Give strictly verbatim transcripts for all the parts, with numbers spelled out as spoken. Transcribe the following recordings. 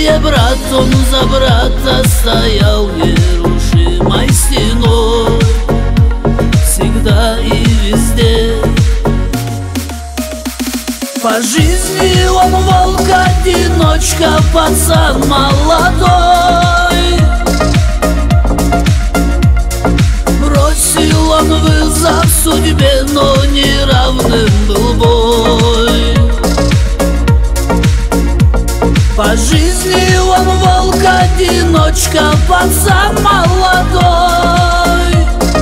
где брат он за брата стоял нерушимой стеной, всегда и везде. По жизни он волк-одиночка, пацан молодой. Бросил он вызов судьбе, но неравным был бой. По жизни он волк-одиночка, пацан молодой.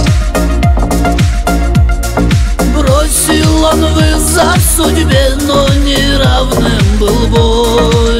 Бросил он вызов судьбе, но неравным был бой.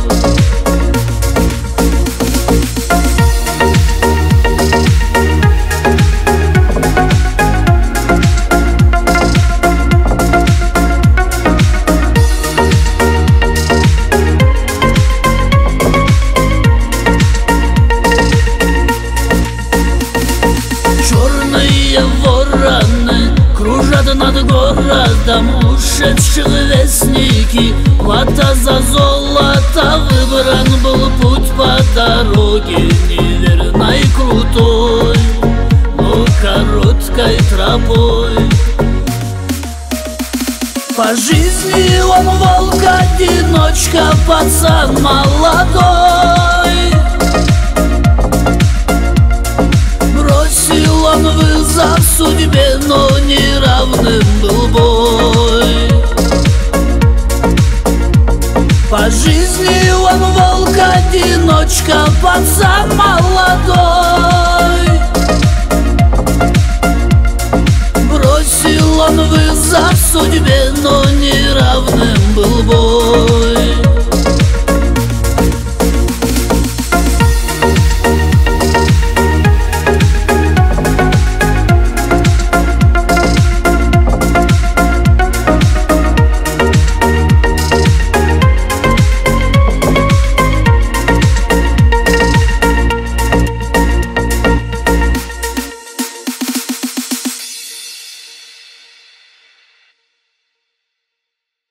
Черные вороны кружат над городом, ушедших вестники. Плата за золото, выбран был путь по дороге неверной, крутой, но короткой тропой. По жизни он волк-одиночка, пацан молодой. Бросил он вызов судьбе, но неравным был бой. По жизни он волк-одиночка, пацан молодой. Бросил он вызов судьбе, но неравным был бой.